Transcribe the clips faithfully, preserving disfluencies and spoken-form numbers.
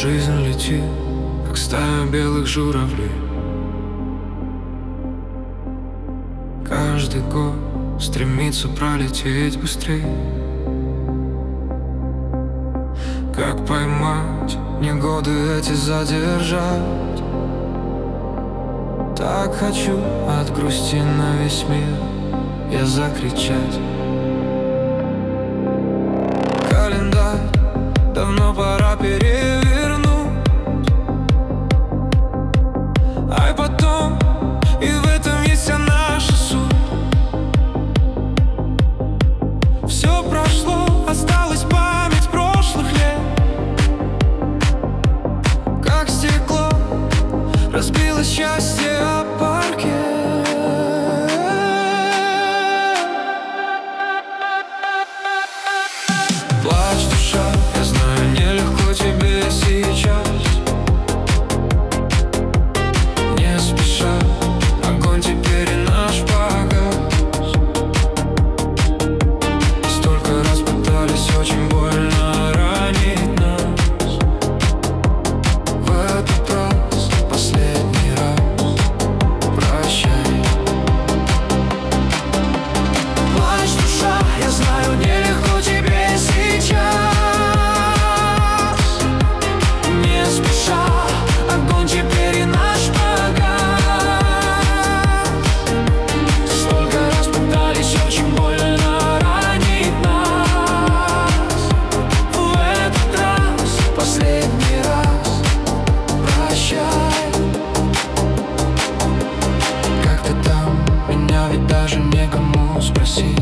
Жизнь летит, как стая белых журавлей. Каждый год стремится пролететь быстрее. Как поймать негоды эти, задержать? Так хочу от грусти на весь мир я закричать. Календарь давно пора перевернуть, а потом и в этом есть вся наша суть. Все прошло, осталась память прошлых лет. Как стекло разбилось счастье о парке. Плачь, душа, я знаю, нелегко тебе сейчас. Не спеша, огонь теперь и наш погас. Столько раз пытались очень больно ранить нас. В этот раз, последний раз, прощай. Плачь, душа, я знаю, нелегко тебе сейчас. Не спеша, огонь теперь и наш погас. Столько раз пытались очень больно ранить нас. В этот раз, последний раз, прощай. Как ты там? Меня ведь даже некому спросить.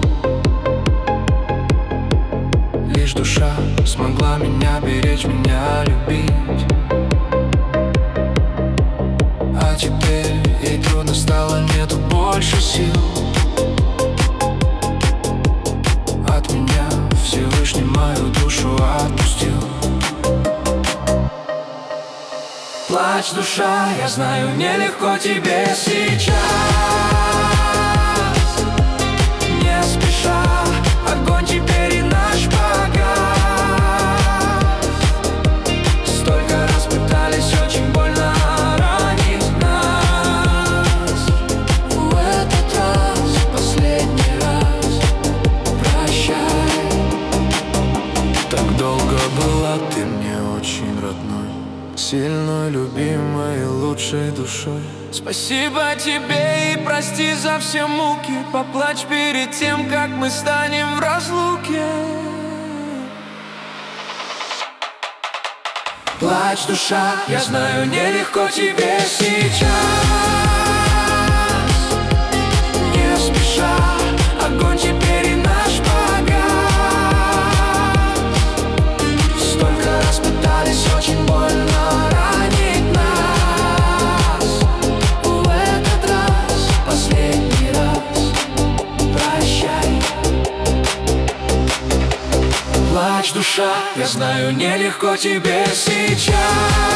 Лишь душа смогла меня беречь, меня любить. А теперь ей трудно стало, нету больше сил. От меня Всевышний мою душу отпустил. Плачь, душа, я знаю, нелегко тебе сейчас. Не спеша, огонь теперь и наш погас. Столько раз пытались очень больно ранить нас. В этот раз, последний раз, прощай. Так долго была ты мне очень родной, сильной, любимой и лучшей душой. Спасибо тебе и прости за все муки. Поплачь перед тем, как мы станем в разлуке. Плачь, душа, я знаю, нелегко тебе сейчас. Не спеша, огонь теперь и наш погас. Столько раз пытались очень больно ранить нас. В этот раз, последний раз, прощай. Плачь, душа, я знаю, нелегко тебе сейчас.